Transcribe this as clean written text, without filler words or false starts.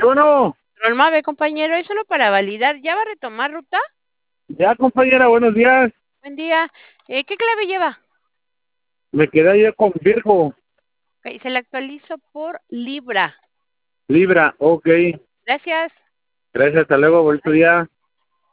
bueno. Rolmave, compañero, es solo para validar. ¿Ya va a retomar ruta? Ya, compañera, buenos días. Buen día. ¿Qué clave lleva? Me quedé ayer con Virgo. Ok, se la actualizo por Libra. Libra, ok. Gracias. Gracias, hasta luego, bonito día.